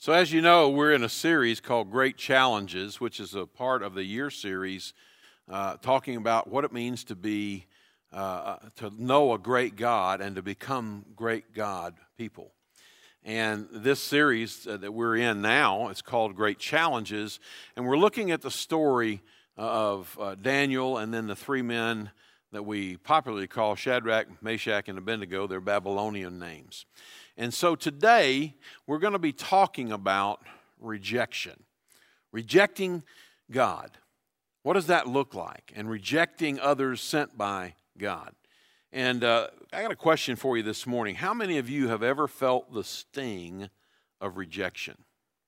So as you know, we're in a series called Great Challenges, which is a part of the year series talking about what it means to be, to know a great God and to become great God people. And this series that we're in now, it's called Great Challenges, and we're looking at the story of Daniel and then the three men that we popularly call Shadrach, Meshach, and Abednego, their Babylonian names. And so today, we're going to be talking about rejection. Rejecting God. What does that look like? And rejecting others sent by God. And I got a question for you this morning. How many of you have ever felt the sting of rejection?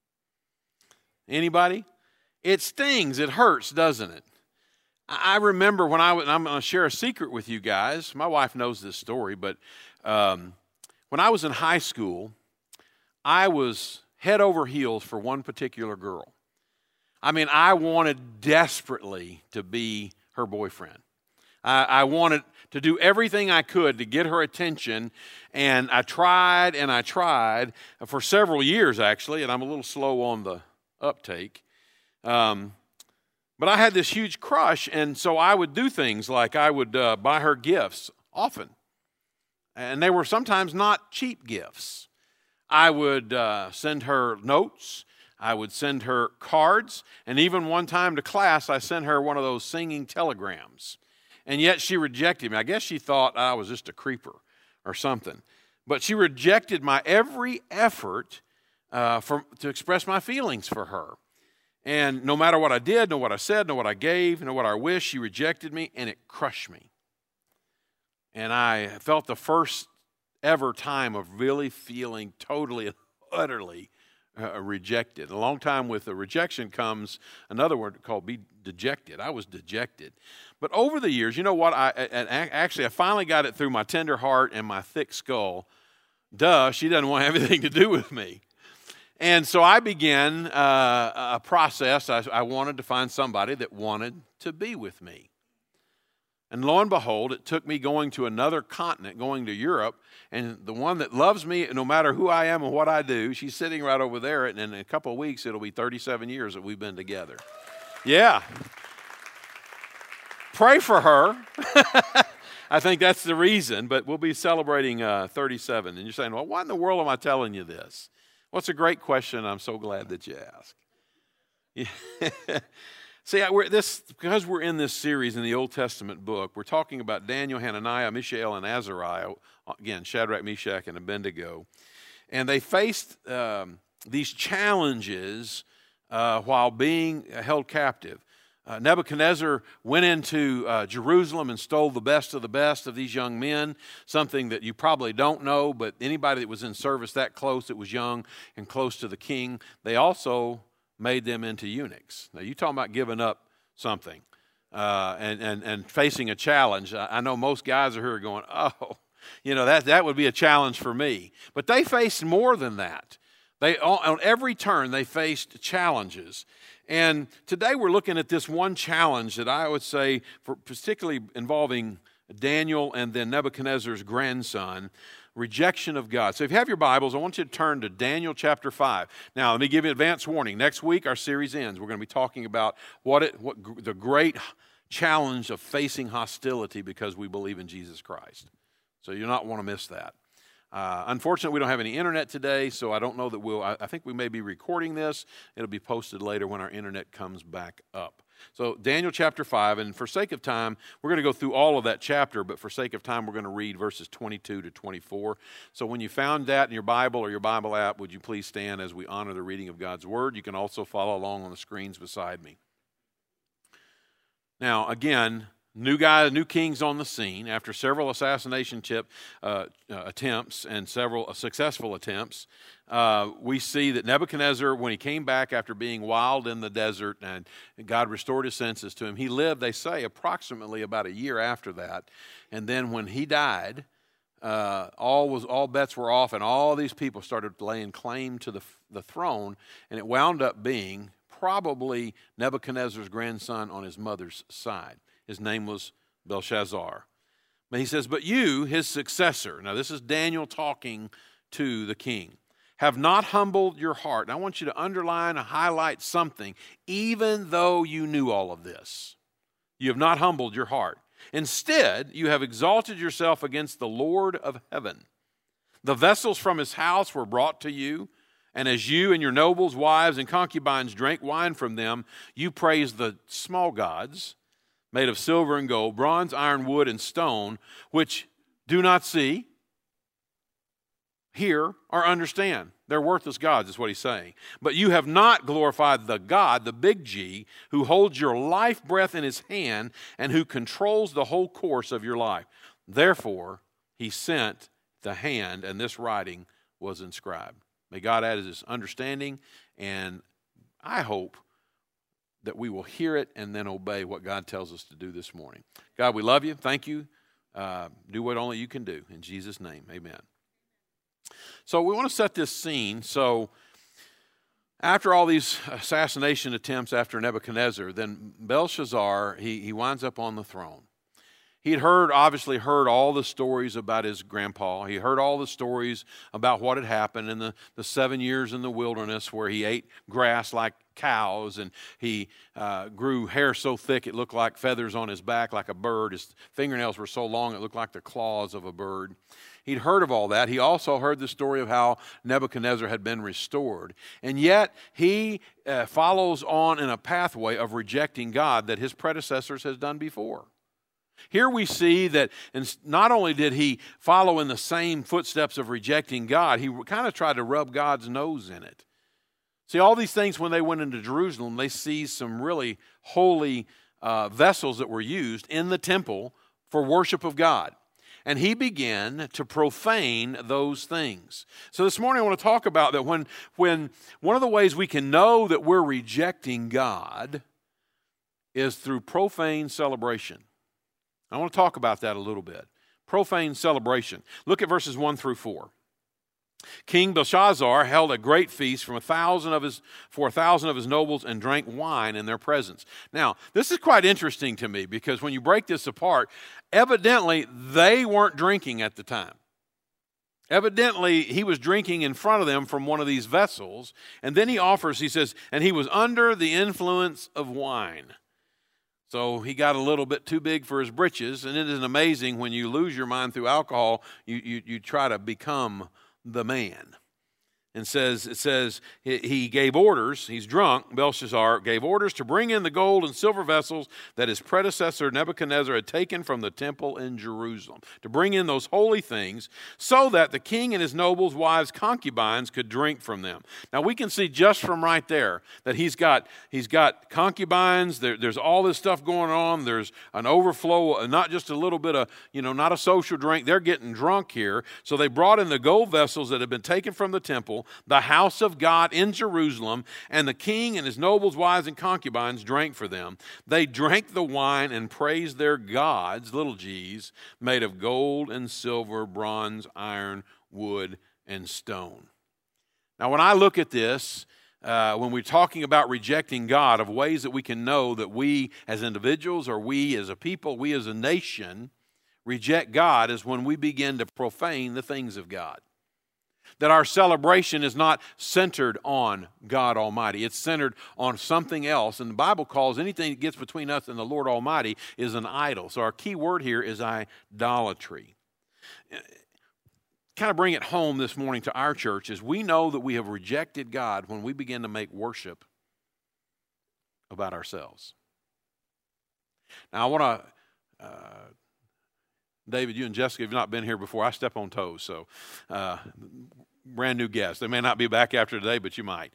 Anybody? It stings. It hurts, doesn't it? I remember when I'm going to share a secret with you guys. My wife knows this story, but when I was in high school, I was head over heels for one particular girl. I mean, I wanted desperately to be her boyfriend. I wanted to do everything I could to get her attention, and I tried for several years, actually, and I'm a little slow on the uptake. But I had this huge crush, and so I would do things like I would buy her gifts often. And they were sometimes not cheap gifts. I would send her notes. I would send her cards. And even one time to class, I sent her one of those singing telegrams. And yet she rejected me. I guess she thought I was just a creeper or something. But she rejected my every effort to express my feelings for her. And no matter what I did, no what I said, no what I gave, no what I wished, she rejected me, and it crushed me. And I felt the first ever time of really feeling totally and utterly rejected. A long time with the rejection comes another word called be dejected. I was dejected. But over the years, you know what? I finally got it through my tender heart and my thick skull. She doesn't want to have anything to do with me. And so I began a process. I wanted to find somebody that wanted to be with me. And lo and behold, it took me going to another continent, going to Europe, and the one that loves me, no matter who I am and what I do, she's sitting right over there, and in a couple of weeks, it'll be 37 years that we've been together. Yeah. Pray for her. I think that's the reason, but we'll be celebrating 37. And you're saying, well, why in the world am I telling you this? Well, it's a great question. I'm so glad that you asked. Yeah. See, because we're in this series in the Old Testament book, we're talking about Daniel, Hananiah, Mishael, and Azariah, again, Shadrach, Meshach, and Abednego. And they faced these challenges while being held captive. Nebuchadnezzar went into Jerusalem and stole the best of these young men, something that you probably don't know, but anybody that was in service that close, that was young and close to the king, they also made them into eunuchs. Now, you talking about giving up something and facing a challenge. I know most guys are here going, oh, you know, that would be a challenge for me. But they faced more than that. On every turn, they faced challenges. And today we're looking at this one challenge that I would say, particularly involving Daniel and then Nebuchadnezzar's grandson, rejection of God. So if you have your Bibles, I want you to turn to Daniel chapter 5. Now, let me give you advance warning. Next week, our series ends. We're going to be talking about what the great challenge of facing hostility because we believe in Jesus Christ. So you'll not want to miss that. Unfortunately, we don't have any internet today, so I don't know that I think we may be recording this. It'll be posted later when our internet comes back up. So Daniel chapter 5, and for sake of time, we're going to go through all of that chapter, but for sake of time, we're going to read verses 22 to 24. So when you found that in your Bible or your Bible app, would you please stand as we honor the reading of God's Word? You can also follow along on the screens beside me. Now, again, new king's on the scene. After several assassination attempts and several successful attempts, we see that Nebuchadnezzar, when he came back after being wild in the desert and God restored his senses to him, he lived, they say, approximately about a year after that. And then when he died, all bets were off, and all these people started laying claim to the throne, and it wound up being probably Nebuchadnezzar's grandson on his mother's side. His name was Belshazzar. But he says, but you, his successor. Now this is Daniel talking to the king. have not humbled your heart. And I want you to underline and highlight something, even though you knew all of this. You have not humbled your heart. Instead, you have exalted yourself against the Lord of heaven. The vessels from his house were brought to you, and as you and your nobles, wives, and concubines drank wine from them, you praised the small gods made of silver and gold, bronze, iron, wood, and stone, which do not see, hear, or understand. They're worthless gods, is what he's saying. But you have not glorified the God, the big G, who holds your life breath in his hand and who controls the whole course of your life. Therefore, he sent the hand, and this writing was inscribed. May God add his understanding, and I hope that we will hear it and then obey what God tells us to do this morning. God, we love you. Thank you. Do what only you can do. In Jesus' name, amen. So we want to set this scene. So after all these assassination attempts after Nebuchadnezzar, then Belshazzar, he winds up on the throne. He'd obviously heard all the stories about his grandpa. He heard all the stories about what had happened in the 7 years in the wilderness where he ate grass like cows and he grew hair so thick it looked like feathers on his back like a bird. His fingernails were so long it looked like the claws of a bird. He'd heard of all that. He also heard the story of how Nebuchadnezzar had been restored. And yet he follows on in a pathway of rejecting God that his predecessors has done before. Here we see that not only did he follow in the same footsteps of rejecting God, he kind of tried to rub God's nose in it. See, all these things, when they went into Jerusalem, they seized some really holy vessels that were used in the temple for worship of God. And he began to profane those things. So this morning I want to talk about that when one of the ways we can know that we're rejecting God is through profane celebration. I want to talk about that a little bit. Profane celebration. Look at verses 1 through 4. King Belshazzar held a great feast for 1,000 of his nobles and drank wine in their presence. Now, this is quite interesting to me because when you break this apart, evidently they weren't drinking at the time. Evidently, he was drinking in front of them from one of these vessels, and then he says, and he was under the influence of wine. So he got a little bit too big for his britches, and it is amazing when you lose your mind through alcohol, you try to become the man. And it says he gave orders, he's drunk, Belshazzar gave orders to bring in the gold and silver vessels that his predecessor Nebuchadnezzar had taken from the temple in Jerusalem, to bring in those holy things so that the king and his nobles, wives, concubines could drink from them. Now we can see just from right there that he's got concubines, there's all this stuff going on, there's an overflow, not just a little bit of, not a social drink, they're getting drunk here. So they brought in the gold vessels that had been taken from the temple, the house of God in Jerusalem, and the king and his nobles, wives, and concubines drank for them. They drank the wine and praised their gods, little g's, made of gold and silver, bronze, iron, wood, and stone. Now, when I look at this, when we're talking about rejecting God, of ways that we can know that we as individuals or we as a people, we as a nation, reject God is when we begin to profane the things of God. That our celebration is not centered on God Almighty. It's centered on something else. And the Bible calls anything that gets between us and the Lord Almighty is an idol. So our key word here is idolatry. Kind of bring it home this morning to our church is we know that we have rejected God when we begin to make worship about ourselves. Now I want to... David, you and Jessica have not been here before. I step on toes, so brand new guests. They may not be back after today, but you might.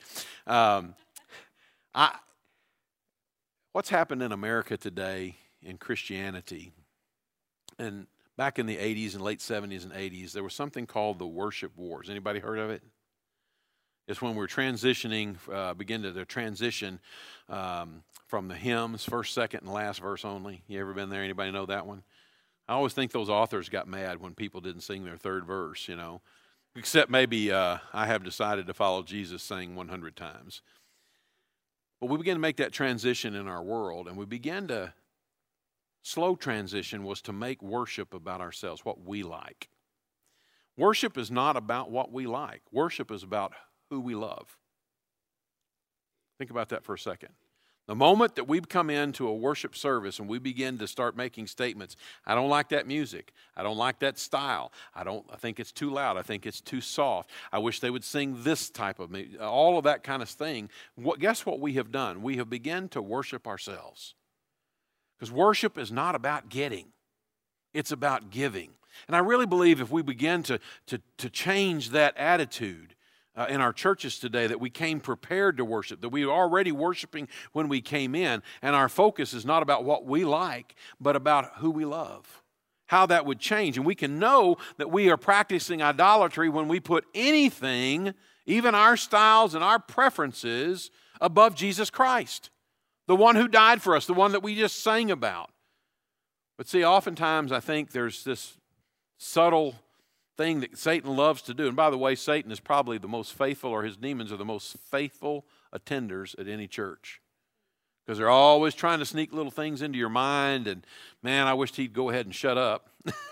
What's happened in America today in Christianity, and back in the 80s and late 70s and 80s, there was something called the worship wars. Anybody heard of it? It's when we're transitioning, begin to transition from the hymns, first, second, and last verse only. You ever been there? Anybody know that one? I always think those authors got mad when people didn't sing their third verse, Except maybe I have decided to follow Jesus saying 100 times. But we began to make that transition in our world, and we began to, slow transition was to make worship about ourselves, what we like. Worship is not about what we like. Worship is about who we love. Think about that for a second. The moment that we come into a worship service and we begin to start making statements, I don't like that music. I don't like that style. I think it's too loud. I think it's too soft. I wish they would sing this type of music. All of that kind of thing. Guess what we have done? We have begun to worship ourselves. Because worship is not about getting. It's about giving. And I really believe if we begin to change that attitude in our churches today, that we came prepared to worship, that we were already worshiping when we came in, and our focus is not about what we like, but about who we love, how that would change. And we can know that we are practicing idolatry when we put anything, even our styles and our preferences, above Jesus Christ, the one who died for us, the one that we just sang about. But see, oftentimes I think there's this subtle thing that Satan loves to do. And by the way, Satan is probably the most faithful, or his demons are the most faithful attenders at any church. Because they're always trying to sneak little things into your mind. And man, I wish he'd go ahead and shut up.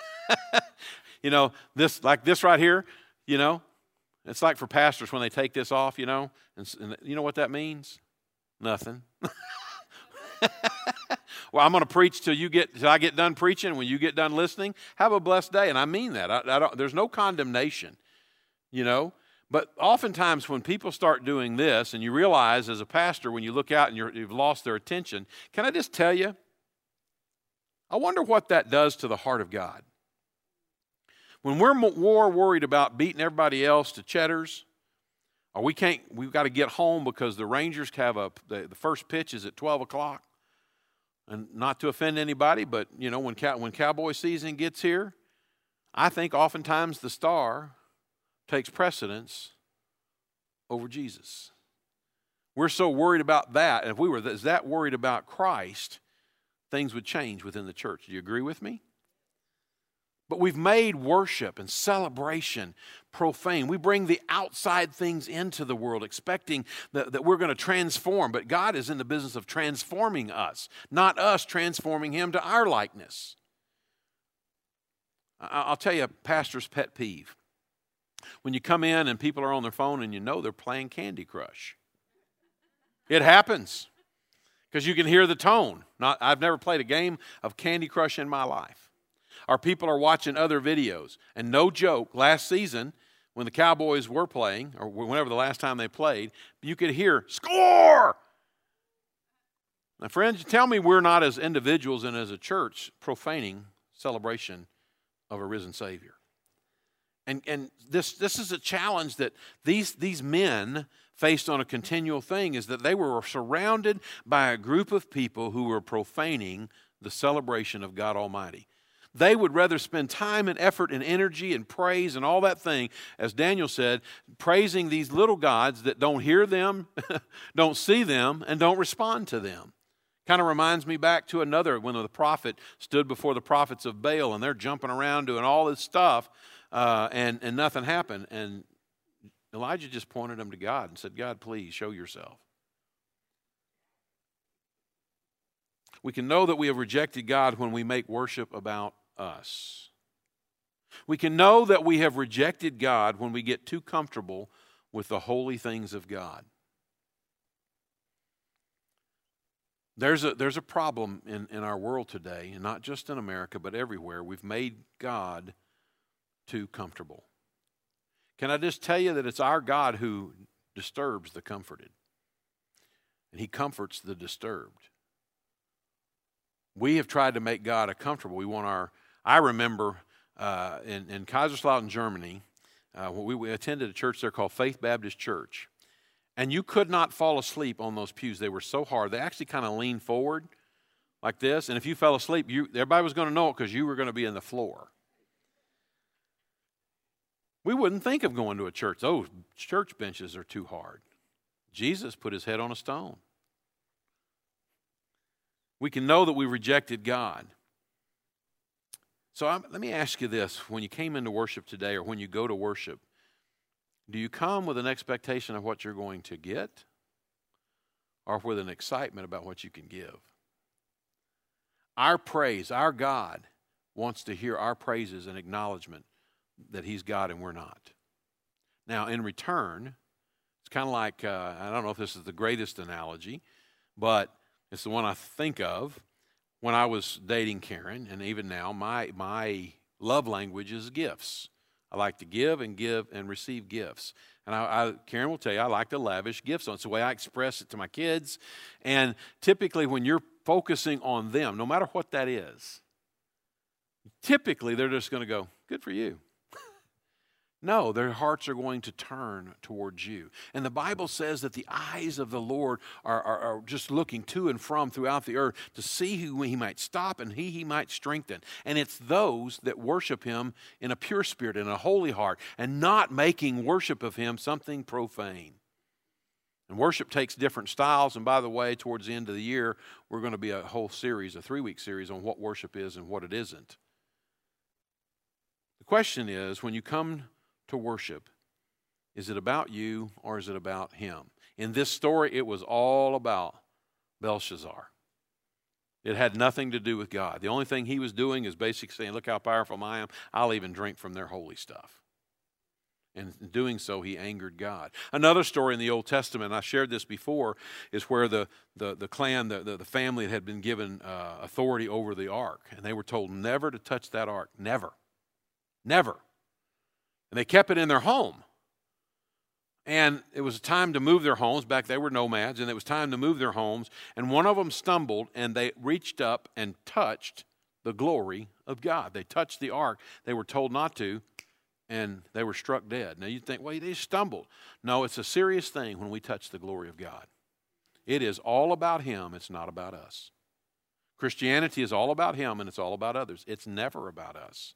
This right here, it's like for pastors when they take this off, and you know what that means? Nothing. Well, I'm going to preach till I get done preaching. When you get done listening, have a blessed day. And I mean that. There's no condemnation, But oftentimes when people start doing this, and you realize as a pastor, when you look out and you've lost their attention, can I just tell you, I wonder what that does to the heart of God. When we're more worried about beating everybody else to cheddars, or we've got to get home because the Rangers have the first pitch is at 12 o'clock. And not to offend anybody, but, when Cowboy season gets here, I think oftentimes the star takes precedence over Jesus. We're so worried about that. And if we were that worried about Christ, things would change within the church. Do you agree with me? But we've made worship and celebration profane. We bring the outside things into the world, expecting that we're going to transform. But God is in the business of transforming us, not us transforming Him to our likeness. I'll tell you a pastor's pet peeve. When you come in and people are on their phone and they're playing Candy Crush. It happens because you can hear the tone. I've never played a game of Candy Crush in my life. Or people are watching other videos. And no joke, last season, when the Cowboys were playing, or whenever the last time they played, you could hear, "Score!" Now, friends, tell me we're not as individuals and as a church profaning celebration of a risen Savior. And this is a challenge that these men faced on a continual thing, is that they were surrounded by a group of people who were profaning the celebration of God Almighty. They would rather spend time and effort and energy and praise and all that thing, as Daniel said, praising these little gods that don't hear them, don't see them, and don't respond to them. Kind of reminds me back to another, when the prophet stood before the prophets of Baal, and they're jumping around doing all this stuff, and nothing happened. And Elijah just pointed them to God and said, "God, please show yourself." We can know that we have rejected God when we make worship about us. We can know that we have rejected God when we get too comfortable with the holy things of God. There's a problem in our world today, and not just in America, but everywhere. We've made God too comfortable. Can I just tell you that it's our God who disturbs the comforted, and He comforts the disturbed. We have tried to make God comfortable. I remember in Kaiserslautern, Germany, we attended a church there called Faith Baptist Church. And you could not fall asleep on those pews. They were so hard. They actually kind of leaned forward like this. And if you fell asleep, everybody was going to know it because you were going to be in the floor. We wouldn't think of going to a church. Those church benches are too hard. Jesus put His head on a stone. We can know that we rejected God. So let me ask you this. When you came into worship today, or when you go to worship, do you come with an expectation of what you're going to get, or with an excitement about what you can give? Our praise, our God wants to hear our praises and acknowledgement that he's God and we're not. Now, in return, it's kind of like, I don't know if this is the greatest analogy, but it's the one I think of. When I was dating Karen, and even now, my love language is gifts. I like to give and receive gifts. And Karen will tell you, I like to lavish gifts on it. It's the way I express it to my kids. And typically when you're focusing on them, no matter what that is, typically they're just going to go, good for you. No, their hearts are going to turn towards you. And the Bible says that the eyes of the Lord are just looking to and from throughout the earth to see who he might stop and he might strengthen. And it's those that worship him in a pure spirit and a holy heart and not making worship of him something profane. And worship takes different styles. And by the way, towards the end of the year, we're going to be a whole series, a 3-week series on what worship is and what it isn't. The question is, when you come to worship, is it about you or is it about him? In this story, it was all about Belshazzar. It had nothing to do with God. The only thing he was doing is basically saying, look how powerful I am. I'll even drink from their holy stuff. And in doing so, he angered God. Another story in the Old Testament, I shared this before, is where the clan, the family had been given authority over the ark. And they were told never to touch that ark. Never. Never. And they kept it in their home. And it was time to move their homes. Back they were nomads, and it was time to move their homes. And one of them stumbled, and they reached up and touched the glory of God. They touched the ark. They were told not to, and they were struck dead. Now you'd think, well, they stumbled. No, it's a serious thing when we touch the glory of God. It is all about him. It's not about us. Christianity is all about him, and it's all about others. It's never about us.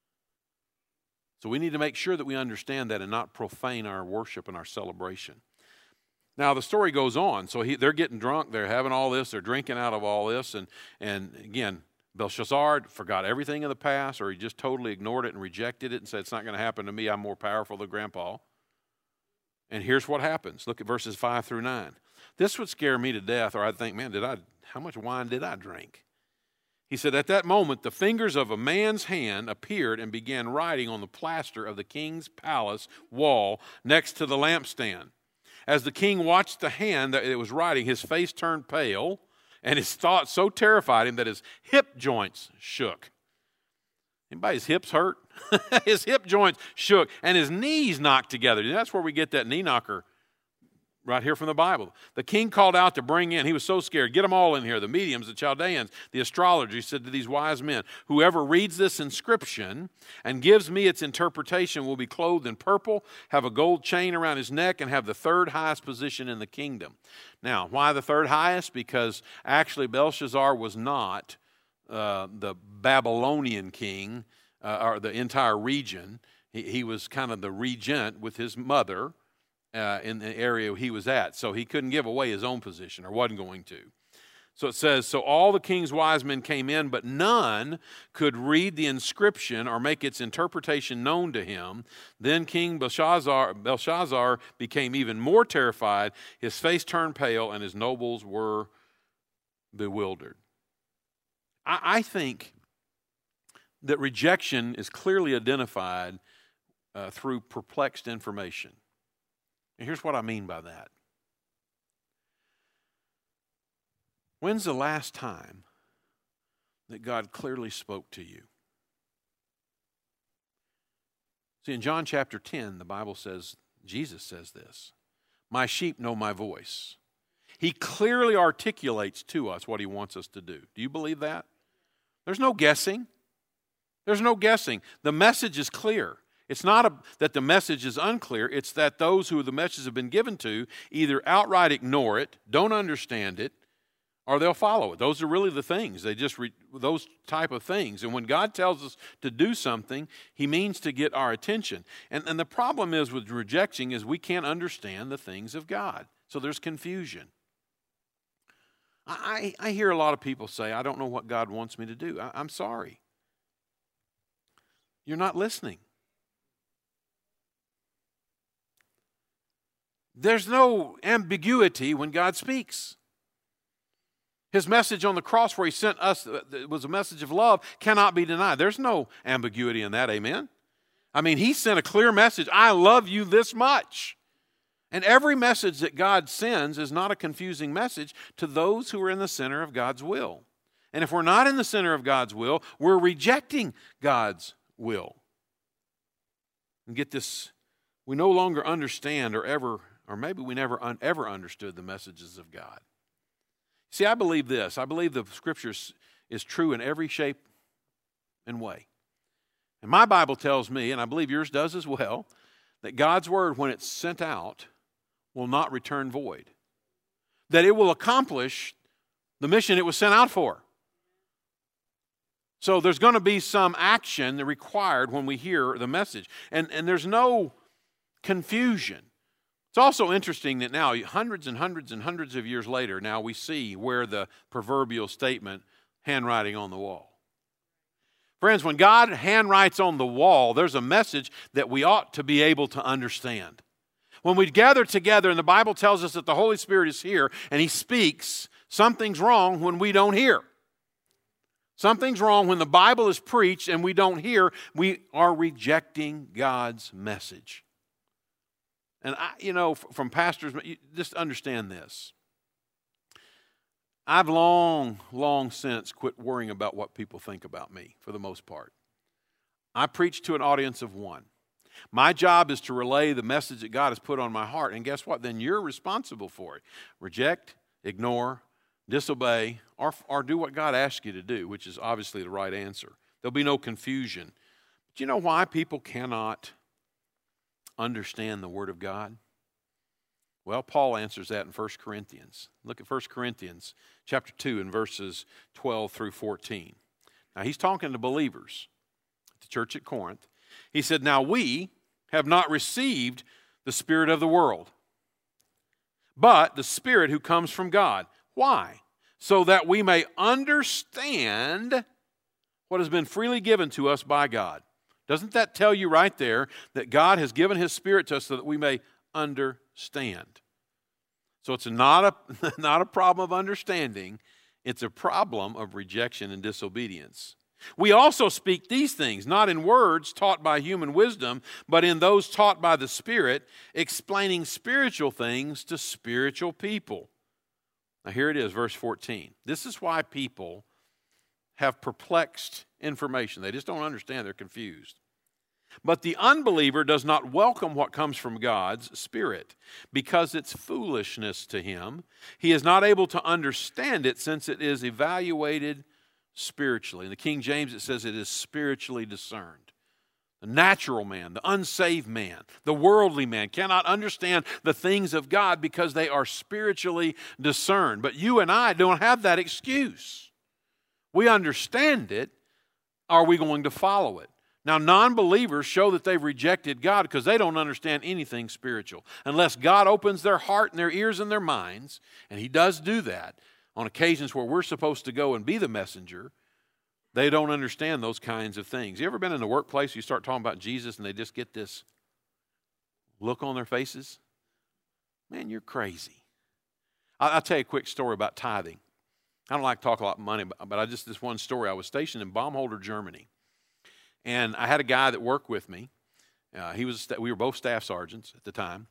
So we need to make sure that we understand that and not profane our worship and our celebration. Now, the story goes on. So they're getting drunk. They're having all this. They're drinking out of all this. And again, Belshazzar forgot everything in the past, or he just totally ignored it and rejected it and said, it's not going to happen to me. I'm more powerful than Grandpa. And here's what happens. Look at verses 5 through 9. This would scare me to death, or I'd think, man, how much wine did I drink? He said, at that moment, the fingers of a man's hand appeared and began writing on the plaster of the king's palace wall next to the lampstand. As the king watched the hand that it was writing, his face turned pale, and his thoughts so terrified him that his hip joints shook. Anybody's hips hurt? His hip joints shook, and his knees knocked together. That's where we get that knee knocker. Right here from the Bible. The king called out to bring in, he was so scared, get them all in here, the mediums, the Chaldeans, the astrologers. He said to these wise men, whoever reads this inscription and gives me its interpretation will be clothed in purple, have a gold chain around his neck, and have the third highest position in the kingdom. Now, why the third highest? Because actually Belshazzar was not the Babylonian king or the entire region. He was kind of the regent with his mother, in the area he was at. So he couldn't give away his own position, or wasn't going to. So it says, so all the king's wise men came in, but none could read the inscription or make its interpretation known to him. Then King Belshazzar became even more terrified. His face turned pale, and his nobles were bewildered. I think that rejection is clearly identified through perplexed information. And here's what I mean by that. When's the last time that God clearly spoke to you? See, in John chapter 10, the Bible says, Jesus says this, my sheep know my voice. He clearly articulates to us what he wants us to do. Do you believe that? There's no guessing. There's no guessing. The message is clear. It's not that the message is unclear. It's that those who the message have been given to either outright ignore it, don't understand it, or they'll follow it. Those are really the things. They just those type of things. And when God tells us to do something, he means to get our attention. And the problem is with rejecting is we can't understand the things of God. So there's confusion. I hear a lot of people say, I don't know what God wants me to do. I'm sorry. You're not listening. There's no ambiguity when God speaks. His message on the cross where he sent us, it was a message of love, cannot be denied. There's no ambiguity in that, amen? I mean, he sent a clear message. I love you this much. And every message that God sends is not a confusing message to those who are in the center of God's will. And if we're not in the center of God's will, we're rejecting God's will. And get this, we no longer understand or maybe we never ever understood the messages of God. See, I believe this. I believe the Scriptures is true in every shape and way. And my Bible tells me, and I believe yours does as well, that God's Word, when it's sent out, will not return void. That it will accomplish the mission it was sent out for. So there's going to be some action required when we hear the message. And there's no confusion. It's also interesting that now, hundreds and hundreds and hundreds of years later, now we see where the proverbial statement, handwriting on the wall. Friends, when God handwrites on the wall, there's a message that we ought to be able to understand. When we gather together and the Bible tells us that the Holy Spirit is here and He speaks, something's wrong when we don't hear. Something's wrong when the Bible is preached and we don't hear. We are rejecting God's message. And from pastors, just understand this. I've long since quit worrying about what people think about me, for the most part. I preach to an audience of one. My job is to relay the message that God has put on my heart. And guess what? Then you're responsible for it. Reject, ignore, disobey, or do what God asks you to do, which is obviously the right answer. There'll be no confusion. But you know why people cannot understand the Word of God? Well, Paul answers that in 1 Corinthians. Look at 1 Corinthians chapter 2 and verses 12 through 14. Now, he's talking to believers at the church at Corinth. He said, "Now we have not received the spirit of the world, but the Spirit who comes from God." Why? So that we may understand what has been freely given to us by God. Doesn't that tell you right there that God has given His Spirit to us so that we may understand? So it's not a problem of understanding. It's a problem of rejection and disobedience. We also speak these things, not in words taught by human wisdom, but in those taught by the Spirit, explaining spiritual things to spiritual people. Now here it is, verse 14. This is why people have perplexed information. They just don't understand. They're confused. "But the unbeliever does not welcome what comes from God's Spirit, because it's foolishness to him. He is not able to understand it, since it is evaluated spiritually." In the King James it says it is spiritually discerned. The natural man, the unsaved man, the worldly man cannot understand the things of God because they are spiritually discerned. But you and I don't have that excuse. We understand it. Are we going to follow it? Now, non-believers show that they've rejected God because they don't understand anything spiritual. Unless God opens their heart and their ears and their minds, and He does do that on occasions where we're supposed to go and be the messenger, they don't understand those kinds of things. You ever been in the workplace, you start talking about Jesus and they just get this look on their faces? Man, you're crazy. I'll tell you a quick story about tithing. I don't like to talk a lot of money, but this one story. I was stationed in Baumholder, Germany. And I had a guy that worked with me. We were both staff sergeants at the time.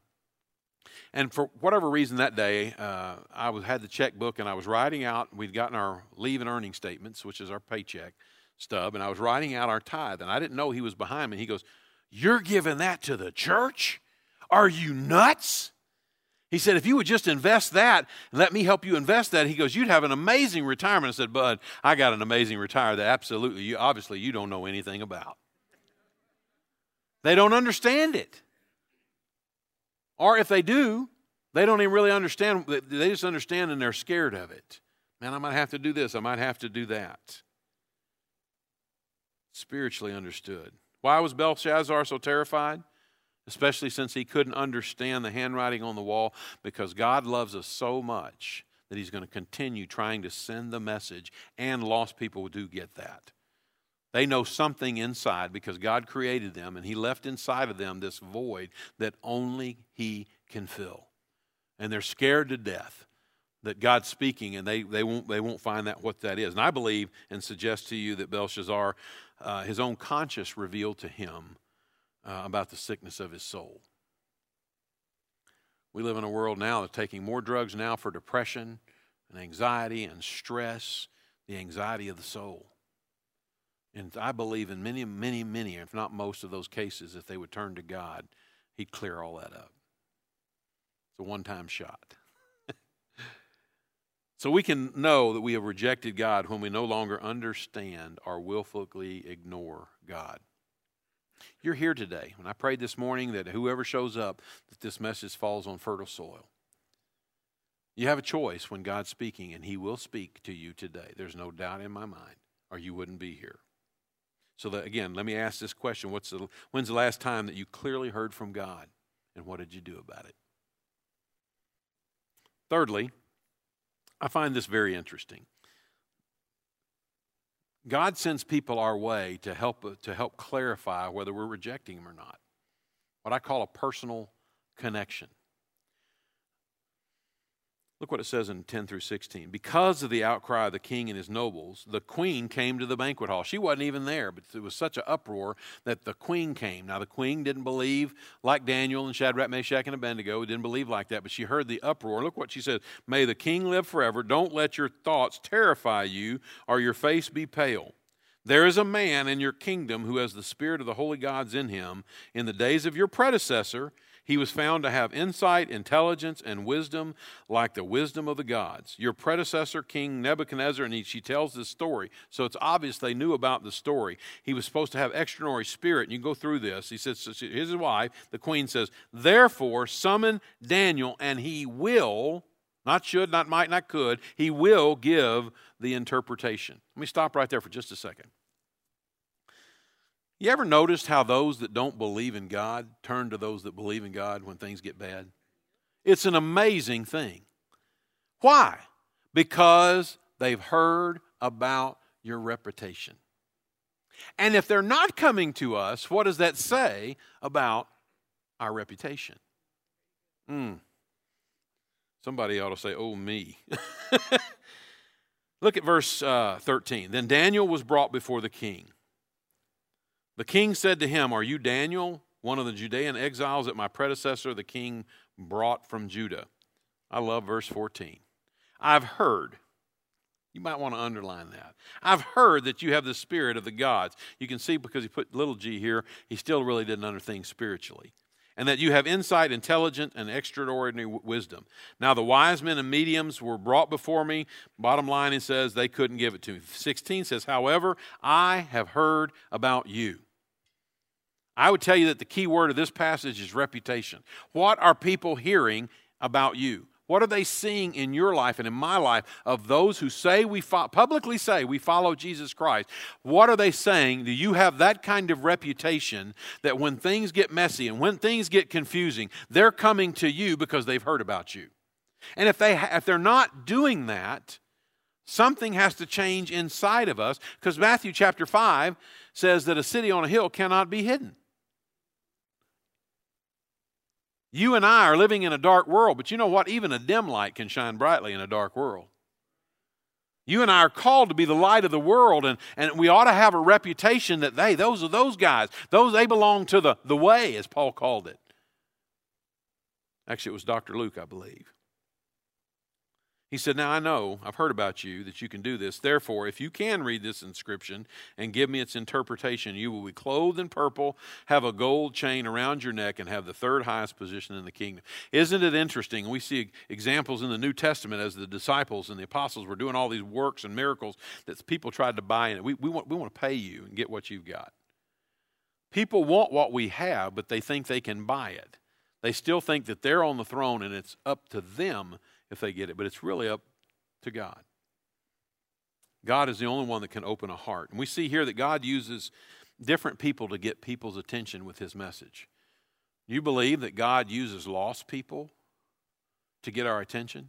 And for whatever reason that day, I had the checkbook and I was writing out, we'd gotten our leave and earning statements, which is our paycheck stub, and I was writing out our tithe. And I didn't know he was behind me. He goes, "You're giving that to the church? Are you nuts?" He said, "If you would just invest that and let me help you invest that," he goes, "you'd have an amazing retirement." I said, "Bud, I got an amazing retirement that absolutely, obviously you don't know anything about." They don't understand it. Or if they do, they don't even really understand. They just understand and they're scared of it. Man, I might have to do this. I might have to do that. Spiritually understood. Why was Belshazzar so terrified? Especially since he couldn't understand the handwriting on the wall, because God loves us so much that He's going to continue trying to send the message, and lost people do get that. They know something inside because God created them and He left inside of them this void that only He can fill. And they're scared to death that God's speaking, and they won't find that what that is. And I believe and suggest to you that Belshazzar, his own conscience revealed to him about the sickness of his soul. We live in a world now that's taking more drugs now for depression and anxiety and stress, the anxiety of the soul. And I believe in many, many, many, if not most of those cases, if they would turn to God, he'd clear all that up. It's a one-time shot. So we can know that we have rejected God when we no longer understand or willfully ignore God. You're here today. When I prayed this morning that whoever shows up, that this message falls on fertile soil. You have a choice when God's speaking, and he will speak to you today. There's no doubt in my mind, or you wouldn't be here. So that, again, let me ask this question. When's the last time that you clearly heard from God, and what did you do about it? Thirdly, I find this very interesting. God sends people our way to help clarify whether we're rejecting him or not. What I call a personal connection. Look what it says in 10 through 16. Because of the outcry of the king and his nobles, the queen came to the banquet hall. She wasn't even there, but it was such an uproar that the queen came. Now, the queen didn't believe like Daniel and Shadrach, Meshach, and Abednego. Didn't believe like that, but she heard the uproar. Look what she said. May the king live forever. Don't let your thoughts terrify you or your face be pale. There is a man in your kingdom who has the spirit of the holy gods in him. In the days of your predecessor, he was found to have insight, intelligence, and wisdom like the wisdom of the gods. Your predecessor, King Nebuchadnezzar, and she tells this story. So it's obvious they knew about the story. He was supposed to have extraordinary spirit, and you go through this. He says, his wife, the queen says, therefore summon Daniel, and he will, not should, not might, not could, he will give the interpretation. Let me stop right there for just a second. You ever noticed how those that don't believe in God turn to those that believe in God when things get bad? It's an amazing thing. Why? Because they've heard about your reputation. And if they're not coming to us, what does that say about our reputation? Somebody ought to say, oh, me. Look at verse 13. Then Daniel was brought before the king. The king said to him, are you Daniel, one of the Judean exiles that my predecessor, the king, brought from Judah? I love verse 14. I've heard. You might want to underline that. I've heard that you have the spirit of the gods. You can see because he put little g here, he still really didn't understand things spiritually. And that you have insight, intelligence, and extraordinary wisdom. Now the wise men and mediums were brought before me. Bottom line, it says they couldn't give it to me. 16 says, however, I have heard about you. I would tell you that the key word of this passage is reputation. What are people hearing about you? What are they seeing in your life and in my life of those who say publicly say we follow Jesus Christ? What are they saying? Do you have that kind of reputation that when things get messy and when things get confusing, they're coming to you because they've heard about you? And if they're not doing that, something has to change inside of us, because Matthew chapter 5 says that a city on a hill cannot be hidden. You and I are living in a dark world, but you know what? Even a dim light can shine brightly in a dark world. You and I are called to be the light of the world, and we ought to have a reputation that, hey, those are those guys. They belong to the way, as Paul called it. Actually, it was Dr. Luke, I believe. He said, now I know, I've heard about you, that you can do this. Therefore, if you can read this inscription and give me its interpretation, you will be clothed in purple, have a gold chain around your neck, and have the third highest position in the kingdom. Isn't it interesting? We see examples in the New Testament as the disciples and the apostles were doing all these works and miracles that people tried to buy in. We want to pay you and get what you've got. People want what we have, but they think they can buy it. They still think that they're on the throne and it's up to them if they get it, but it's really up to God. God is the only one that can open a heart. And we see here that God uses different people to get people's attention with his message. You believe that God uses lost people to get our attention?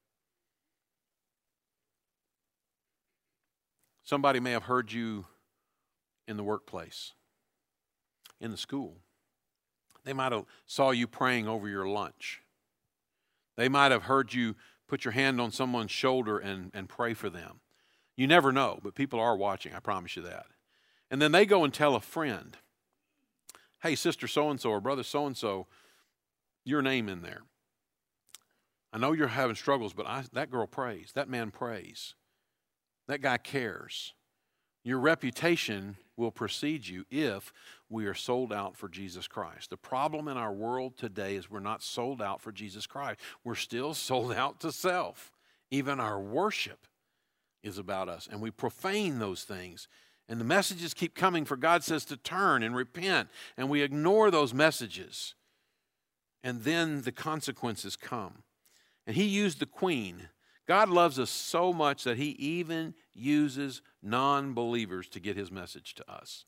Somebody may have heard you in the workplace, in the school. They might have saw you praying over your lunch. They might have heard you put your hand on someone's shoulder and pray for them. You never know, but people are watching, I promise you that. And then they go and tell a friend, hey, sister so-and-so or brother so-and-so, your name in there. I know you're having struggles, but that girl prays. That man prays. That guy cares. Your reputation will precede you if we are sold out for Jesus Christ. The problem in our world today is we're not sold out for Jesus Christ. We're still sold out to self. Even our worship is about us, and we profane those things. And the messages keep coming, for God says to turn and repent, and we ignore those messages. And then the consequences come. And he used the queen. God loves us so much that he even uses non-believers to get his message to us.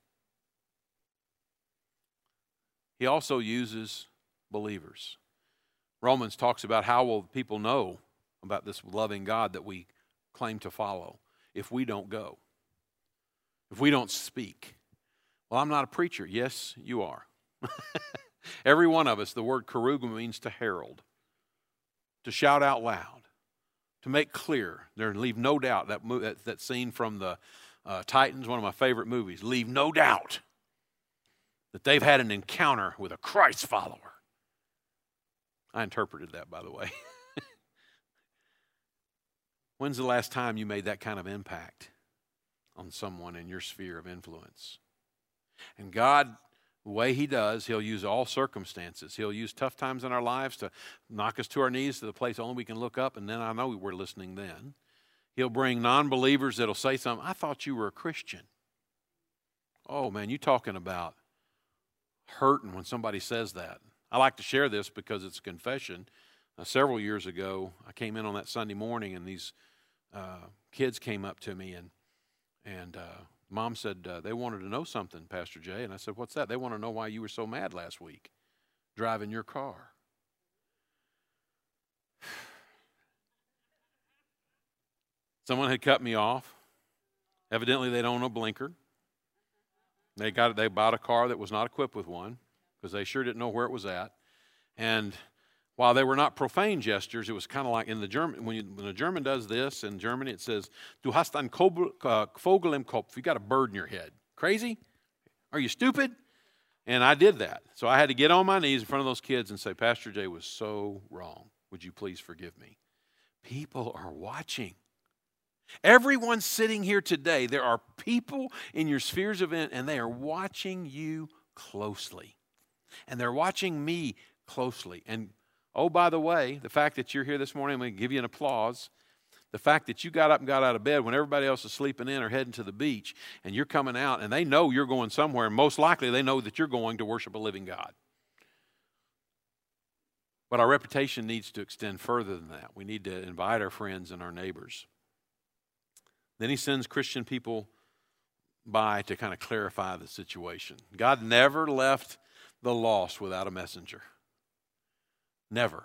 He also uses believers. Romans talks about how will people know about this loving God that we claim to follow if we don't go, if we don't speak. Well, I'm not a preacher. Yes, you are. Every one of us, the word kerugma means to herald, to shout out loud, to make clear, there leave no doubt. That scene from the Titans, one of my favorite movies, leave no doubt that they've had an encounter with a Christ follower. I interpreted that, by the way. When's the last time you made that kind of impact on someone in your sphere of influence? And God, the way he does, he'll use all circumstances. He'll use tough times in our lives to knock us to our knees to the place only we can look up, and then I know we're listening then. He'll bring non-believers that'll say something, I thought you were a Christian. Oh, man, you talking about hurting when somebody says that. I like to share this because it's a confession. Several years ago, I came in on that Sunday morning, and these kids came up to me, and Mom said they wanted to know something, Pastor Jay. And I said, what's that? They want to know why you were so mad last week driving your car. Someone had cut me off. Evidently, they don't own a blinker. They bought a car that was not equipped with one because they sure didn't know where it was at. And while they were not profane gestures, it was kind of like in the German, when a German does this in Germany, it says, Du hast ein Vogel im Kopf. You got a bird in your head. Crazy? Are you stupid? And I did that. So I had to get on my knees in front of those kids and say, Pastor Jay was so wrong. Would you please forgive me? People are watching. Everyone sitting here today, there are people in your spheres of influence, and they are watching you closely. And they're watching me closely. And oh, by the way, the fact that you're here this morning, I'm going to give you an applause. The fact that you got up and got out of bed when everybody else is sleeping in or heading to the beach, and you're coming out, and they know you're going somewhere, and most likely they know that you're going to worship a living God. But our reputation needs to extend further than that. We need to invite our friends and our neighbors. Then he sends Christian people by to kind of clarify the situation. God never left the lost without a messenger. Never.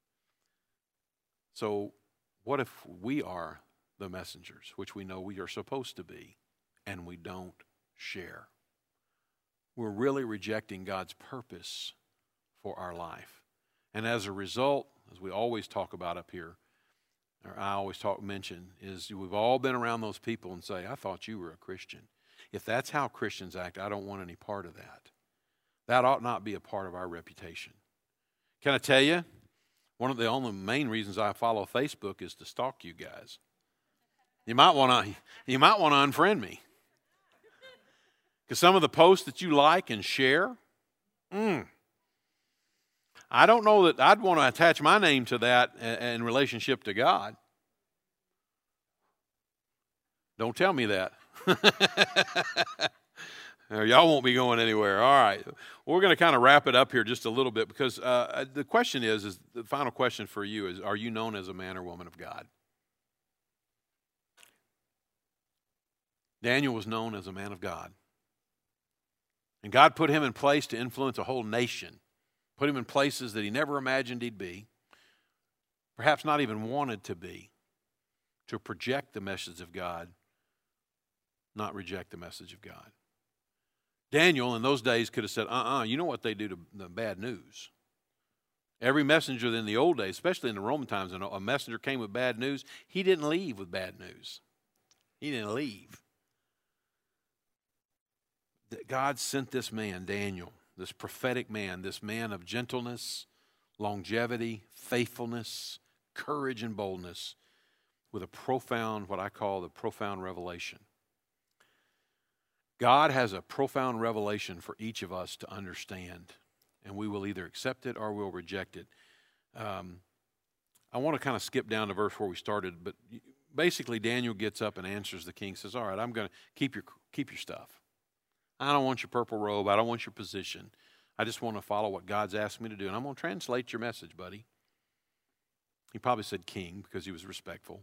So what if we are the messengers, which we know we are supposed to be, and we don't share? We're really rejecting God's purpose for our life. And as a result, as we always talk about up here, or I always mention, is we've all been around those people and say, I thought you were a Christian. If that's how Christians act, I don't want any part of that. That ought not be a part of our reputation. Can I tell you, one of the only main reasons I follow Facebook is to stalk you guys. You might want to unfriend me. Because some of the posts that you like and share, I don't know that I'd want to attach my name to that in relationship to God. Don't tell me that. Y'all won't be going anywhere. All right. We're going to kind of wrap it up here just a little bit because the question is the final question for you is, are you known as a man or woman of God? Daniel was known as a man of God. And God put him in place to influence a whole nation. Put him in places that he never imagined he'd be, perhaps not even wanted to be, to project the message of God, not reject the message of God. Daniel in those days could have said, you know what they do to the bad news. Every messenger in the old days, especially in the Roman times, a messenger came with bad news, he didn't leave with bad news. He didn't leave. God sent this man, Daniel, this prophetic man, this man of gentleness, longevity, faithfulness, courage, and boldness, with a profound, what I call the profound revelation. God has a profound revelation for each of us to understand, and we will either accept it or we'll reject it. I want to kind of skip down to verse where we started, but basically Daniel gets up and answers the king, says, all right, I'm going to keep your stuff. I don't want your purple robe. I don't want your position. I just want to follow what God's asked me to do, and I'm going to translate your message, buddy. He probably said king because he was respectful.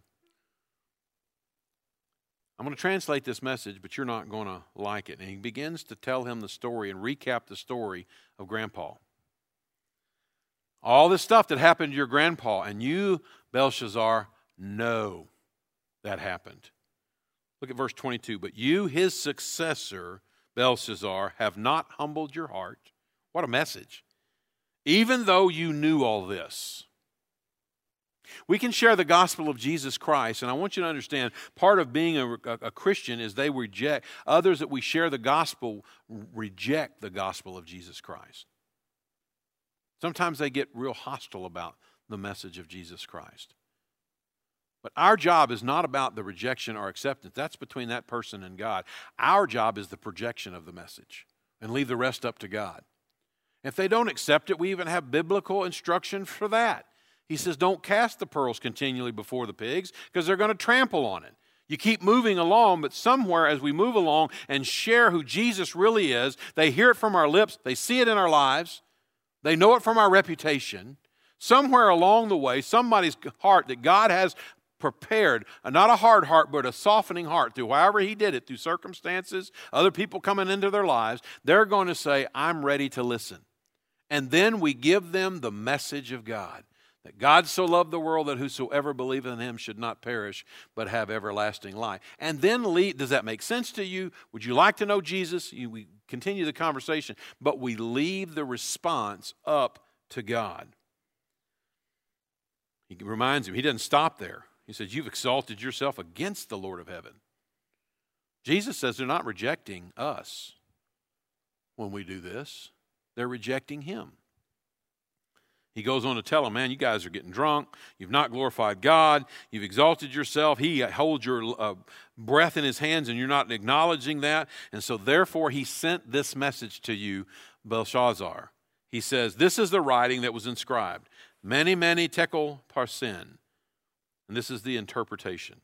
I'm going to translate this message, but you're not going to like it. And he begins to tell him the story and recap the story of Grandpa. All this stuff that happened to your grandpa, and you, Belshazzar, know that happened. Look at verse 22. But you, his successor, Belshazzar, have not humbled your heart. What a message. Even though you knew all this. We can share the gospel of Jesus Christ, and I want you to understand, part of being a Christian is they reject, others that we share the gospel reject the gospel of Jesus Christ. Sometimes they get real hostile about the message of Jesus Christ. But our job is not about the rejection or acceptance. That's between that person and God. Our job is the projection of the message, and leave the rest up to God. If they don't accept it, we even have biblical instruction for that. He says, don't cast the pearls continually before the pigs because they're going to trample on it. You keep moving along, but somewhere as we move along and share who Jesus really is, they hear it from our lips, they see it in our lives, they know it from our reputation. Somewhere along the way, somebody's heart that God has prepared, not a hard heart, but a softening heart through however he did it, through circumstances, other people coming into their lives, they're going to say, I'm ready to listen. And then we give them the message of God. That God so loved the world that whosoever believeth in him should not perish, but have everlasting life. And then does that make sense to you? Would you like to know Jesus? We continue the conversation, but we leave the response up to God. He reminds him, he doesn't stop there. He says, you've exalted yourself against the Lord of heaven. Jesus says they're not rejecting us when we do this. They're rejecting him. He goes on to tell them, man, you guys are getting drunk. You've not glorified God. You've exalted yourself. He holds your breath in his hands, and you're not acknowledging that. And so therefore he sent this message to you, Belshazzar. He says, this is the writing that was inscribed. Mene, mene, tekel, parsin. And this is the interpretation.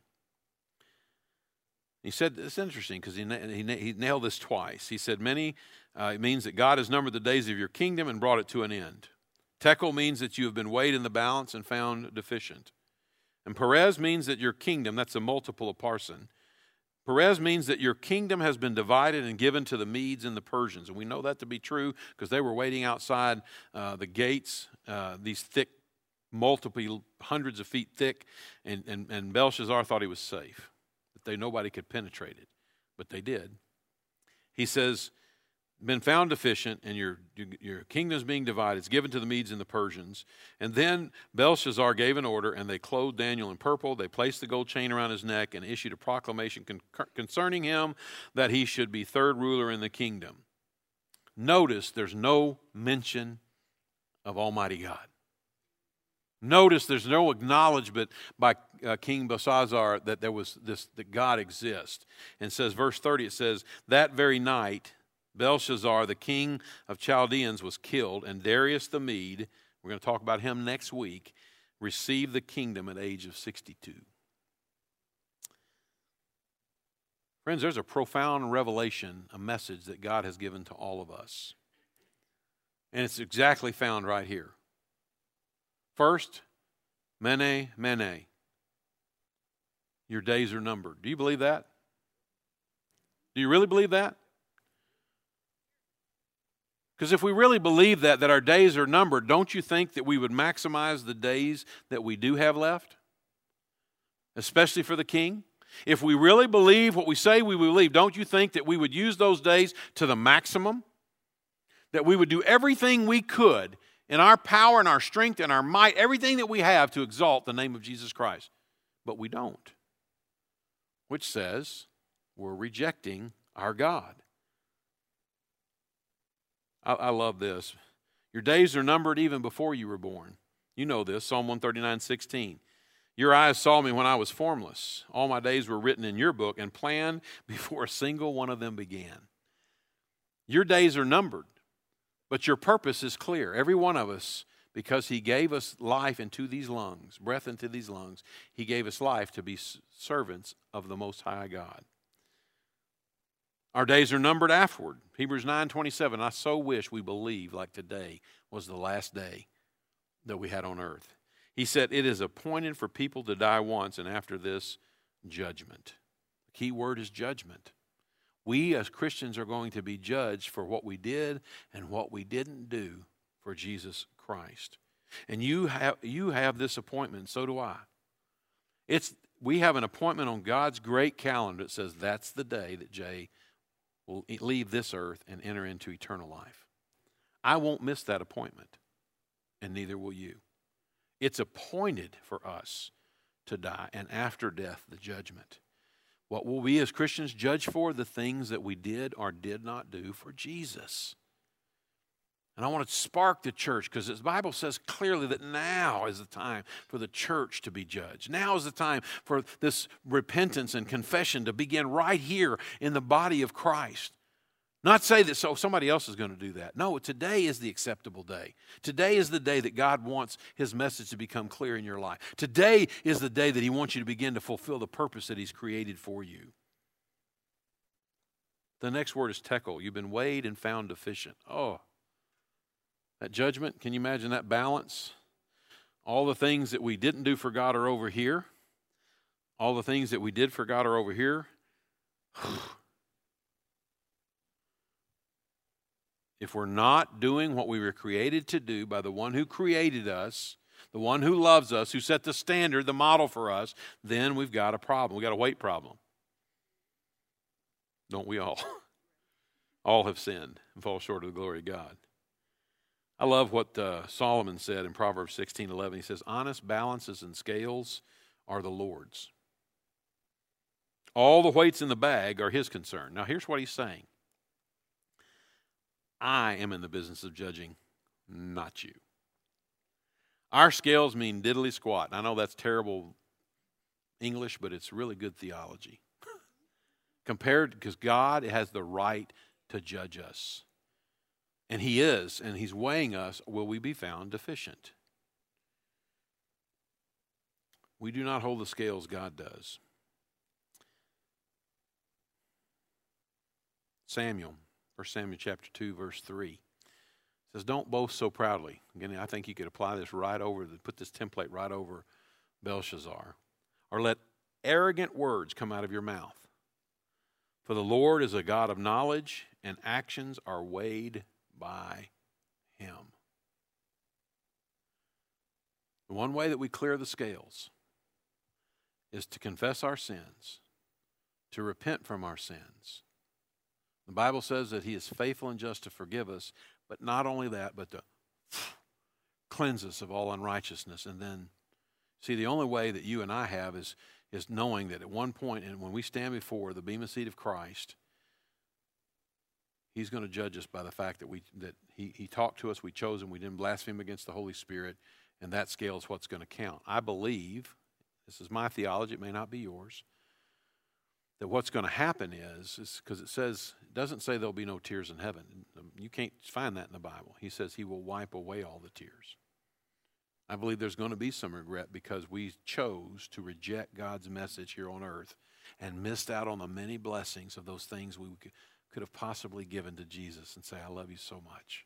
He said, it's interesting because he nailed this twice. He said, many, it means that God has numbered the days of your kingdom and brought it to an end. Tekel means that you have been weighed in the balance and found deficient. And Perez means that your kingdom, that's a multiple of parsin. Perez means that your kingdom has been divided and given to the Medes and the Persians. And we know that to be true because they were waiting outside the gates, these thick, multiple hundreds of feet thick. And Belshazzar thought he was safe, that nobody could penetrate it. But they did. He says, been found deficient, and your kingdom's being divided. It's given to the Medes and the Persians. And then Belshazzar gave an order, and they clothed Daniel in purple. They placed the gold chain around his neck and issued a proclamation concerning him that he should be third ruler in the kingdom. Notice there's no mention of Almighty God. Notice there's no acknowledgement by King Belshazzar that there was this, that God exists. And it says, verse 30, it says, that very night, Belshazzar, the king of Chaldeans, was killed, and Darius the Mede, we're going to talk about him next week, received the kingdom at the age of 62. Friends, there's a profound revelation, a message that God has given to all of us. And it's exactly found right here. First, mene, mene. Your days are numbered. Do you believe that? Do you really believe that? Because if we really believe that our days are numbered, don't you think that we would maximize the days that we do have left? Especially for the king? If we really believe what we say we believe, don't you think that we would use those days to the maximum? That we would do everything we could in our power and our strength and our might, everything that we have to exalt the name of Jesus Christ. But we don't. Which says we're rejecting our God. I love this. Your days are numbered even before you were born. You know this, Psalm 139:16. Your eyes saw me when I was formless. All my days were written in your book and planned before a single one of them began. Your days are numbered, but your purpose is clear. Every one of us, because he gave us life into these lungs, breath into these lungs, he gave us life to be servants of the Most High God. Our days are numbered afterward. Hebrews 9:27, I so wish we believed like today was the last day that we had on earth. He said, it is appointed for people to die once, and after this, judgment. The key word is judgment. We as Christians are going to be judged for what we did and what we didn't do for Jesus Christ. And you have this appointment, so do I. We have an appointment on God's great calendar that says that's the day that Jay will leave this earth and enter into eternal life. I won't miss that appointment, and neither will you. It's appointed for us to die, and after death, the judgment. What will we as Christians judge for? The things that we did or did not do for Jesus. And I want to spark the church, because the Bible says clearly that now is the time for the church to be judged. Now is the time for this repentance and confession to begin right here in the body of Christ. Not say that so somebody else is going to do that. No, today is the acceptable day. Today is the day that God wants his message to become clear in your life. Today is the day that he wants you to begin to fulfill the purpose that he's created for you. The next word is tekel. You've been weighed and found deficient. Oh, that judgment, can you imagine that balance? All the things that we didn't do for God are over here. All the things that we did for God are over here. If we're not doing what we were created to do by the one who created us, the one who loves us, who set the standard, the model for us, then we've got a problem. We've got a weight problem. Don't we all? All have sinned and fall short of the glory of God. I love what Solomon said in Proverbs 16:11. He says, honest balances and scales are the Lord's. All the weights in the bag are his concern. Now here's what he's saying. I am in the business of judging, not you. Our scales mean diddly squat. I know that's terrible English, but it's really good theology. Because God has the right to judge us. And he is, and he's weighing us. Will we be found deficient? We do not hold the scales, God does. Samuel, 1 Samuel chapter 2, verse 3. Says, don't boast so proudly. Again, I think you could apply this right over, put this template right over Belshazzar. Or let arrogant words come out of your mouth. For the Lord is a God of knowledge, and actions are weighed by him. The one way that we clear the scales is to confess our sins, to repent from our sins. The Bible says that he is faithful and just to forgive us, but not only that, but to cleanse us of all unrighteousness. And then, see, the only way that you and I have is knowing that at one point, and when we stand before the bema seat of Christ, he's going to judge us by the fact that he talked to us, we chose him, we didn't blaspheme against the Holy Spirit, and that scale is what's going to count. I believe, this is my theology, it may not be yours, that what's going to happen is because it doesn't say there'll be no tears in heaven. You can't find that in the Bible. He says he will wipe away all the tears. I believe there's going to be some regret because we chose to reject God's message here on earth and missed out on the many blessings of those things we could have possibly given to Jesus and say, I love you so much.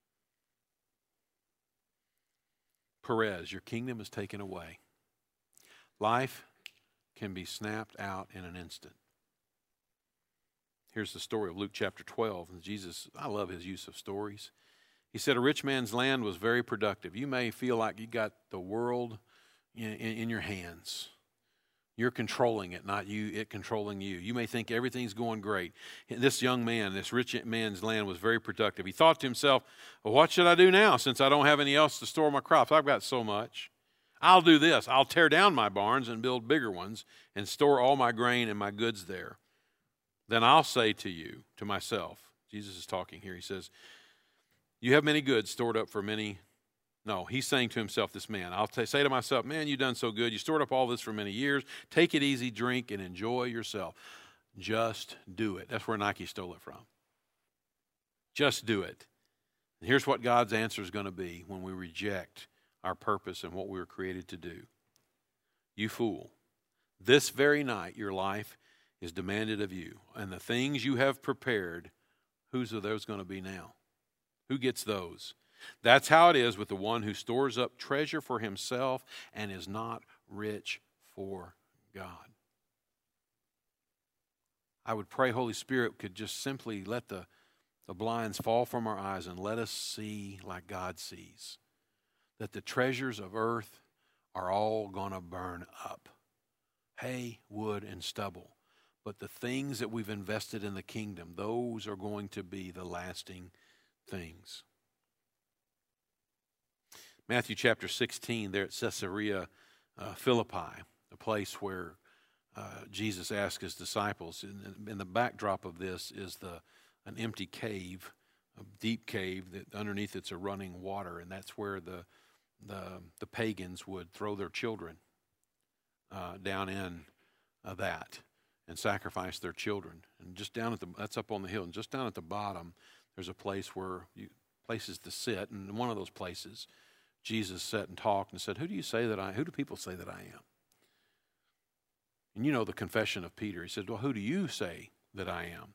Perez, your kingdom is taken away. Life can be snapped out in an instant. Here's the story of Luke chapter 12. And Jesus, I love his use of stories. He said, a rich man's land was very productive. You may feel like you got the world in your hands. You're controlling it, not it controlling you. You may think everything's going great. This young man, this rich man's land was very productive. He thought to himself, well, what should I do now since I don't have any else to store my crops? I've got so much. I'll do this. I'll tear down my barns and build bigger ones and store all my grain and my goods there. Then I'll say to myself, Jesus is talking here, he says, You have many goods stored up for many. No, he's saying to himself, this man, I'll say to myself, man, you've done so good. You stored up all this for many years. Take it easy, drink, and enjoy yourself. Just do it. That's where Nike stole it from. Just do it. And here's what God's answer is going to be when we reject our purpose and what we were created to do. You fool, this very night your life is demanded of you, and the things you have prepared, whose are those going to be now? Who gets those? That's how it is with the one who stores up treasure for himself and is not rich for God. I would pray Holy Spirit could just simply let the blinds fall from our eyes and let us see like God sees. That the treasures of earth are all going to burn up. Hay, wood, and stubble. But the things that we've invested in the kingdom, those are going to be the lasting things. Matthew chapter 16, there at Caesarea Philippi, a place where Jesus asked his disciples. In the backdrop of this is an empty cave, a deep cave that underneath it's a running water, and that's where the pagans would throw their children down in that and sacrifice their children. And just down that's up on the hill, and just down at the bottom, there's a place where places to sit, and in one of those places, Jesus sat and talked and said, who do people say that I am? And you know the confession of Peter. He said, well, who do you say that I am?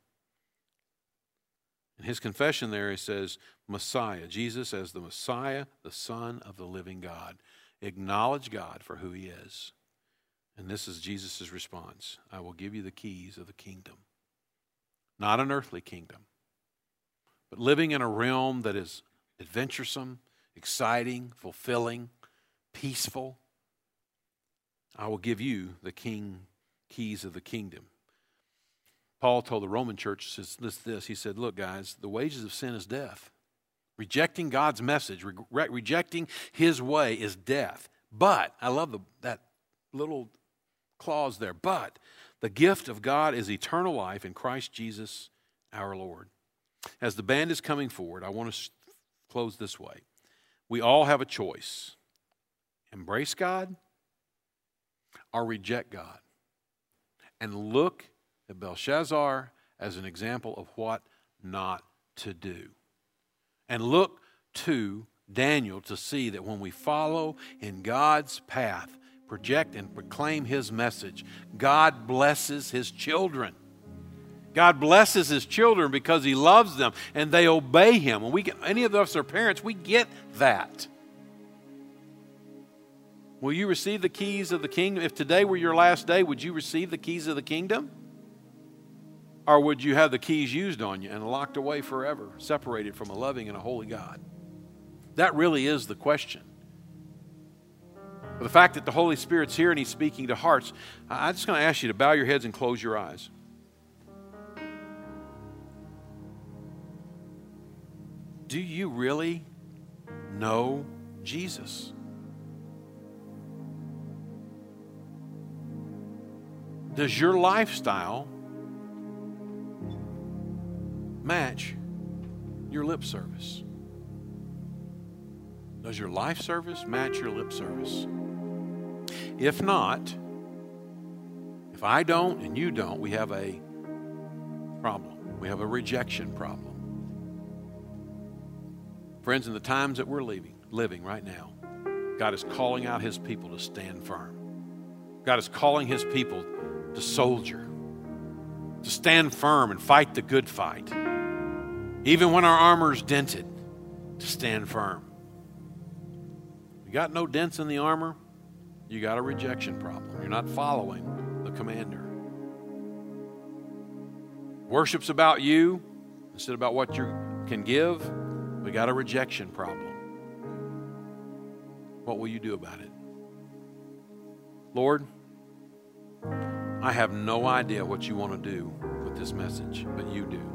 In his confession there, he says, Messiah, Jesus as the Messiah, the Son of the living God. Acknowledge God for who he is. And this is Jesus' response. I will give you the keys of the kingdom. Not an earthly kingdom, but living in a realm that is adventuresome, exciting, fulfilling, peaceful. I will give you the keys of the kingdom. Paul told the Roman church this. He said, look, guys, the wages of sin is death. Rejecting God's message, rejecting his way is death. But, I love that little clause there, but the gift of God is eternal life in Christ Jesus our Lord. As the band is coming forward, I want to close this way. We all have a choice. Embrace God or reject God. And look at Belshazzar as an example of what not to do. And look to Daniel to see that when we follow in God's path, project and proclaim his message, God blesses his children. God blesses his children because he loves them and they obey him. When any of us are parents, we get that. Will you receive the keys of the kingdom? If today were your last day, would you receive the keys of the kingdom? Or would you have the keys used on you and locked away forever, separated from a loving and a holy God? That really is the question. But the fact that the Holy Spirit's here and he's speaking to hearts, I'm just going to ask you to bow your heads and close your eyes. Do you really know Jesus? Does your lifestyle match your lip service? Does your life service match your lip service? If not, if I don't and you don't, we have a problem. We have a rejection problem. Friends, in the times that we're living right now, God is calling out his people to stand firm. God is calling his people to soldier, to stand firm and fight the good fight. Even when our armor's dented, to stand firm. You got no dents in the armor, you got a rejection problem. You're not following the commander. Worship's about you instead of about what you can give. We got a rejection problem. What will you do about it? Lord, I have no idea what you want to do with this message, but you do.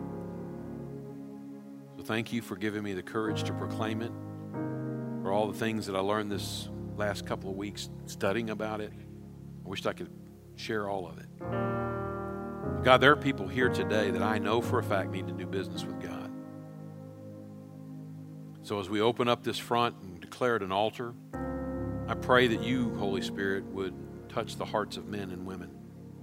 So thank you for giving me the courage to proclaim it, for all the things that I learned this last couple of weeks studying about it. I wished I could share all of it. God, there are people here today that I know for a fact need to do business with God. So as we open up this front and declare it an altar, I pray that you, Holy Spirit, would touch the hearts of men and women.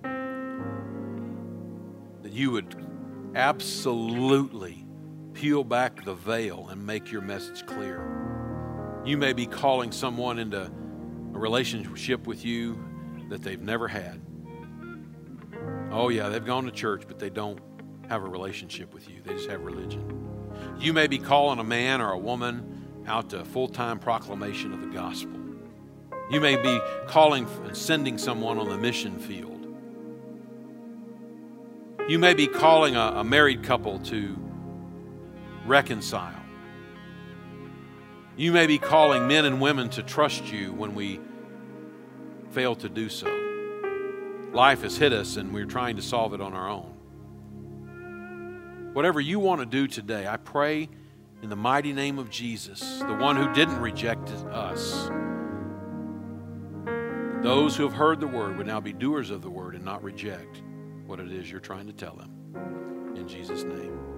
That you would absolutely peel back the veil and make your message clear. You may be calling someone into a relationship with you that they've never had. Oh yeah, they've gone to church, but they don't have a relationship with you. They just have religion. You may be calling a man or a woman out to full-time proclamation of the gospel. You may be calling and sending someone on the mission field. You may be calling a married couple to reconcile. You may be calling men and women to trust you when we fail to do so. Life has hit us and we're trying to solve it on our own. Whatever you want to do today, I pray in the mighty name of Jesus, the one who didn't reject us, those who have heard the word would now be doers of the word and not reject what it is you're trying to tell them. In Jesus' name.